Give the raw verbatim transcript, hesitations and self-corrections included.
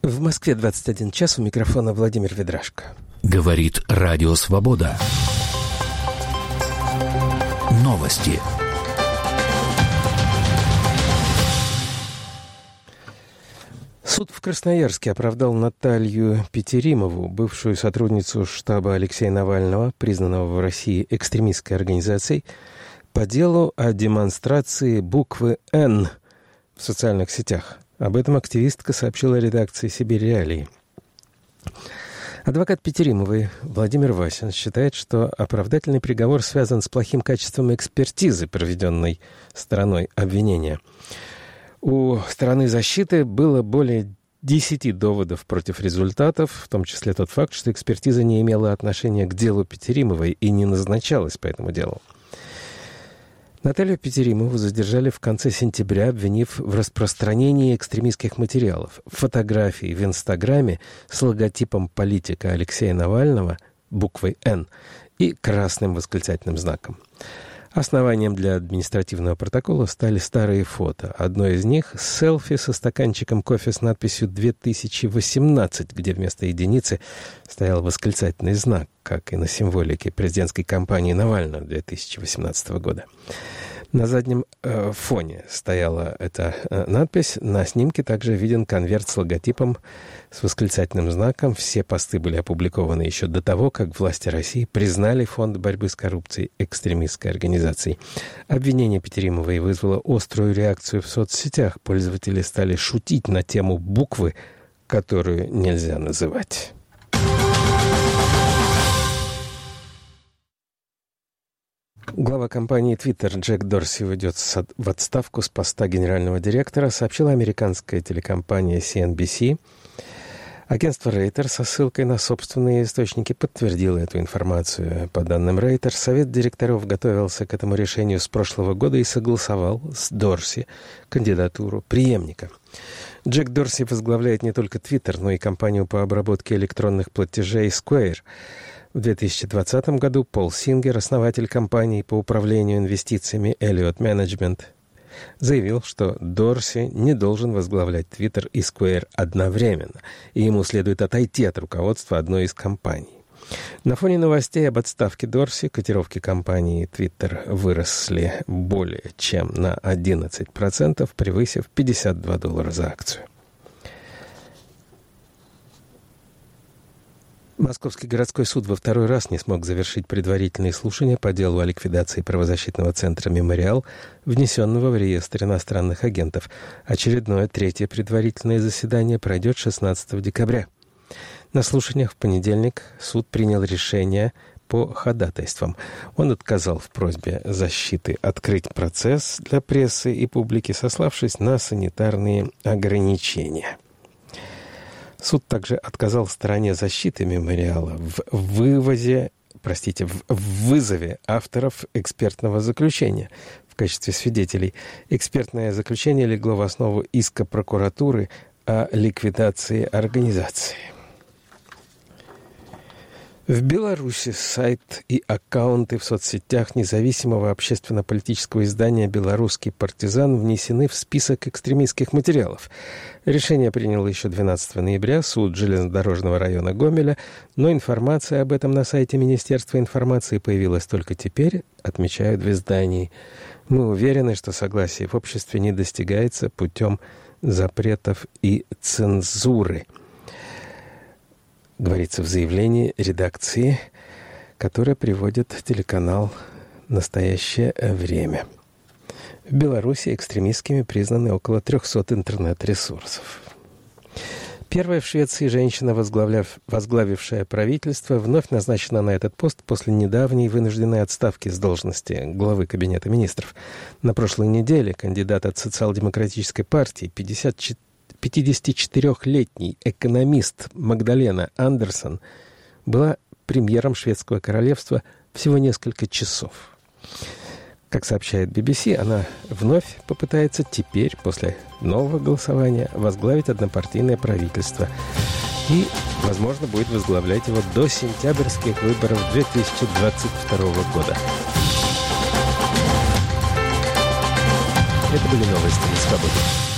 В Москве двадцать один час, у микрофона Владимир Ведрашко. Говорит Радио Свобода. Новости. Суд в Красноярске оправдал Наталью Петеримову, бывшую сотрудницу штаба Алексея Навального, признанного в России экстремистской организацией, по делу о демонстрации буквы «Н» в социальных сетях. Об этом активистка сообщила редакции «Сибирь Реалии». Адвокат Петеримовой Владимир Васин считает, что оправдательный приговор связан с плохим качеством экспертизы, проведенной стороной обвинения. У стороны защиты было более десяти доводов против результатов, в том числе тот факт, что экспертиза не имела отношения к делу Петеримовой и не назначалась по этому делу. Наталью Петеримову задержали в конце сентября, обвинив в распространении экстремистских материалов, фотографий в Инстаграме с логотипом политика Алексея Навального, буквой «Н» и красным восклицательным знаком. Основанием для административного протокола стали старые фото. Одно из них — селфи со стаканчиком кофе с надписью две тысячи восемнадцать, где вместо единицы стоял восклицательный знак, как и на символике президентской кампании Навального две тысячи восемнадцатого года. На заднем э, фоне стояла эта э, надпись. На снимке также виден конверт с логотипом с восклицательным знаком. Все посты были опубликованы еще до того, как власти России признали Фонд борьбы с коррупцией экстремистской организацией. Обвинение Петеримовой вызвало острую реакцию в соцсетях. Пользователи стали шутить на тему буквы, которую нельзя называть. Глава компании Twitter Джек Дорси уйдет в отставку с поста генерального директора, сообщила американская телекомпания си эн би си. Агентство Reuters со ссылкой на собственные источники подтвердило эту информацию. По данным Reuters, совет директоров готовился к этому решению с прошлого года и согласовал с Дорси кандидатуру преемника. Джек Дорси возглавляет не только Twitter, но и компанию по обработке электронных платежей Square. В две тысячи двадцатом году Пол Сингер, основатель компании по управлению инвестициями Elliott Management, заявил, что Дорси не должен возглавлять Twitter и Square одновременно, и ему следует отойти от руководства одной из компаний. На фоне новостей об отставке Дорси котировки компании Twitter выросли более чем на одиннадцать процентов, превысив пятьдесят два доллара за акцию. Московский городской суд во второй раз не смог завершить предварительные слушания по делу о ликвидации правозащитного центра «Мемориал», внесенного в реестр иностранных агентов. Очередное третье предварительное заседание пройдет шестнадцатого декабря. На слушаниях в понедельник суд принял решение по ходатайствам. Он отказал в просьбе защиты открыть процесс для прессы и публики, сославшись на санитарные ограничения. Суд также отказал стороне защиты «Мемориала» в вывозе, простите, в вызове авторов экспертного заключения в качестве свидетелей. Экспертное заключение легло в основу иска прокуратуры о ликвидации организации. В Беларуси сайт и аккаунты в соцсетях независимого общественно-политического издания «Белорусский партизан» внесены в список экстремистских материалов. Решение принял еще двенадцатого ноября суд железнодорожного района Гомеля, но информация об этом на сайте Министерства информации появилась только теперь, отмечают в издании. Мы уверены, что согласие в обществе не достигается путем запретов и цензуры, говорится в заявлении редакции, которое приводит телеканал «Настоящее время». В Беларуси экстремистскими признаны около трехсот интернет-ресурсов. Первая в Швеции женщина, возглавляв, возглавившая правительство, вновь назначена на этот пост после недавней вынужденной отставки с должности главы Кабинета министров. На прошлой неделе кандидат от социал-демократической партии, пятидесятичетырёхлетний экономист Магдалена Андерсон, была премьером шведского королевства всего несколько часов. Как сообщает би би си, она вновь попытается теперь, после нового голосования, возглавить однопартийное правительство и, возможно, будет возглавлять его до сентябрьских выборов две тысячи двадцать второго года. Это были новости из свободы.